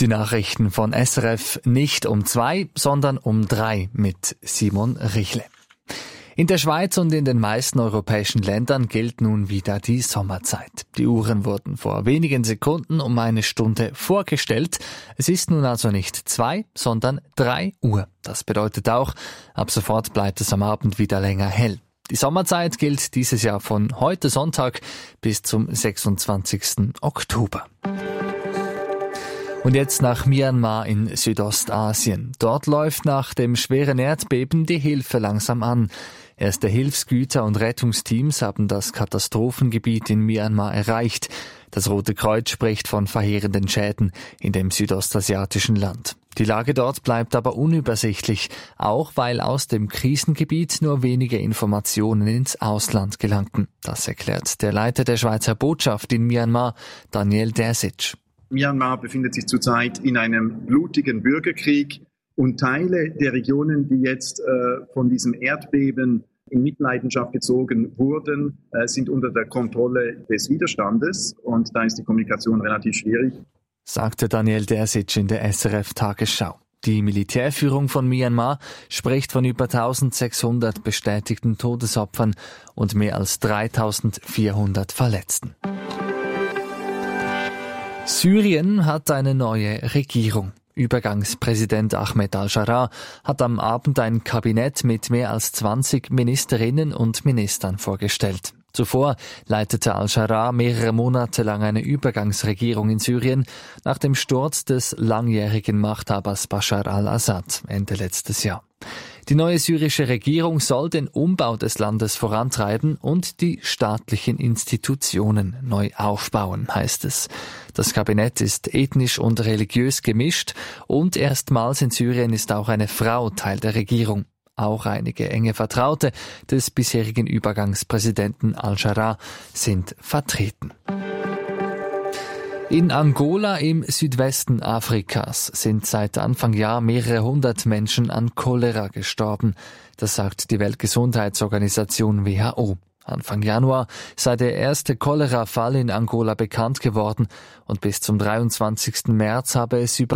Die Nachrichten von SRF nicht um 2, sondern um 3 mit Simon Richle. In der Schweiz und in den meisten europäischen Ländern gilt nun wieder die Sommerzeit. Die Uhren wurden vor wenigen Sekunden um eine Stunde vorgestellt. Es ist nun also nicht 2, sondern 3 Uhr. Das bedeutet auch, ab sofort bleibt es am Abend wieder länger hell. Die Sommerzeit gilt dieses Jahr von heute Sonntag bis zum 26. Oktober. Und jetzt nach Myanmar in Südostasien. Dort läuft nach dem schweren Erdbeben die Hilfe langsam an. Erste Hilfsgüter und Rettungsteams haben das Katastrophengebiet in Myanmar erreicht. Das Rote Kreuz spricht von verheerenden Schäden in dem südostasiatischen Land. Die Lage dort bleibt aber unübersichtlich, auch weil aus dem Krisengebiet nur wenige Informationen ins Ausland gelangten. Das erklärt der Leiter der Schweizer Botschaft in Myanmar, Daniel Dersic. Myanmar befindet sich zurzeit in einem blutigen Bürgerkrieg und Teile der Regionen, die jetzt von diesem Erdbeben in Mitleidenschaft gezogen wurden, sind unter der Kontrolle des Widerstandes und da ist die Kommunikation relativ schwierig, sagte Daniel Dersic in der SRF-Tagesschau. Die Militärführung von Myanmar spricht von über 1600 bestätigten Todesopfern und mehr als 3400 Verletzten. Syrien hat eine neue Regierung. Übergangspräsident Ahmed al-Sharaa hat am Abend ein Kabinett mit mehr als 20 Ministerinnen und Ministern vorgestellt. Zuvor leitete al-Sharaa mehrere Monate lang eine Übergangsregierung in Syrien nach dem Sturz des langjährigen Machthabers Bashar al-Assad Ende letztes Jahr. Die neue syrische Regierung soll den Umbau des Landes vorantreiben und die staatlichen Institutionen neu aufbauen, heißt es. Das Kabinett ist ethnisch und religiös gemischt und erstmals in Syrien ist auch eine Frau Teil der Regierung. Auch einige enge Vertraute des bisherigen Übergangspräsidenten al-Sharaa sind vertreten. In Angola im Südwesten Afrikas sind seit Anfang Jahr mehrere hundert Menschen an Cholera gestorben. Das sagt die Weltgesundheitsorganisation WHO. Anfang Januar sei der erste Cholera-Fall in Angola bekannt geworden und bis zum 23. März habe es über